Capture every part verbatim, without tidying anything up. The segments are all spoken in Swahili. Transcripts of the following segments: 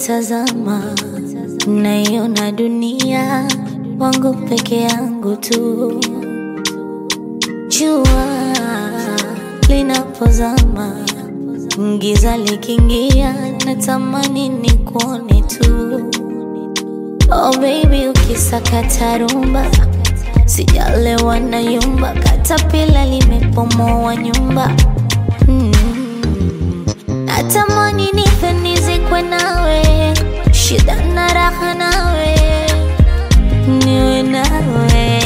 kutazama, naiona dunia wangu peke yangu tu. Jua linapozama, giza likiingia, natamani nikuone tu. Oh baby, ukisakata rumba, sijalewa na yumba, katapila limepomoa nyumba. mm. Natamani nife nizikwe nawe, shida na raha nawe, niwe nawe.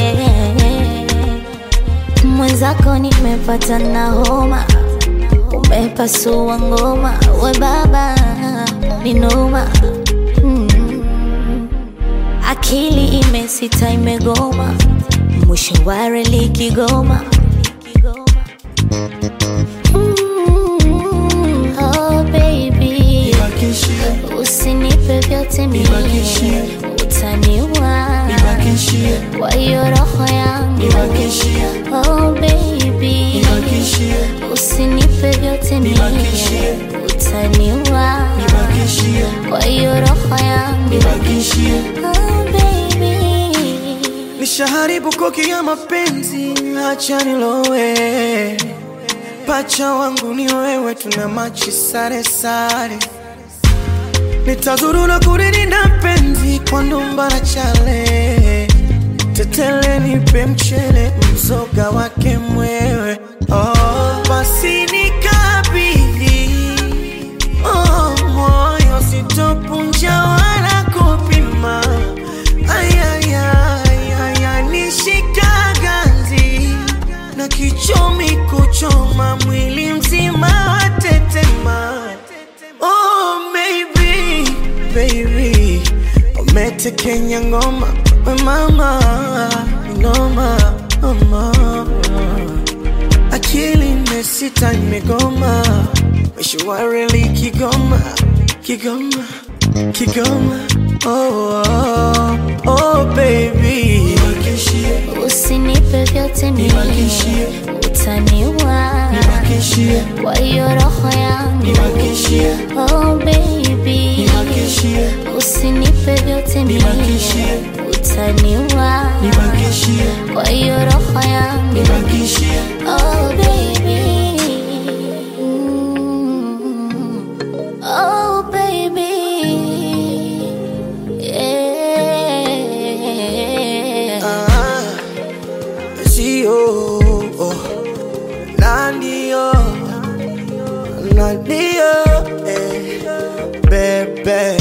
Mwenzako nimepata na homa, umepasua ngoma, we baba ni noma. mm. Akili imesita imegoma, mwisho wa reli Kigoma. mm. Oh baby, usinipe vyote mie, utaniua kwa hiyo roho yangu. Oh baby, usinipe vyote mie, utaniua kwa hiyo roho yangu. Oh baby, nishaharibu koki ya mapenzi, acha nilowe. Pacha wangu ni wewe, tuna machi sare sare. Nitazurura kulilinda penzi kwa ndumba na chale. Tetele nipe mchele, mzoga wake mwewe. Oh, basi nikabidhi, oh, moyo sitopunja wala kupima. Ayayaya, nishika ganzi na kichomi kuchoma, mwili mzima watetema. Oh baby, baby, umete Kenya ngoma, we mama, ngoma, mama. Akili imesita imegoma, mwisho wa reli Kigoma, Kigoma, Kigoma. Oh, oh, oh baby, usinipe vyote mie, utaniua kwa hiyo roho yangu. Oh baby, usinipe vyote mie, utaniua kwa hiyo roho yangu. Oh baby, mm. Oh baby, Nandio, Nandio, eh, bebe,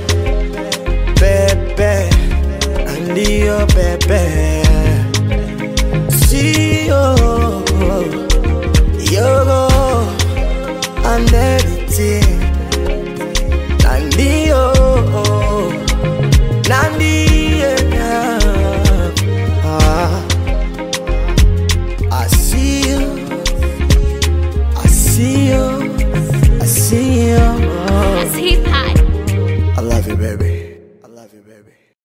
bebe, Nandio, bebe, Sio, yogo, and everything.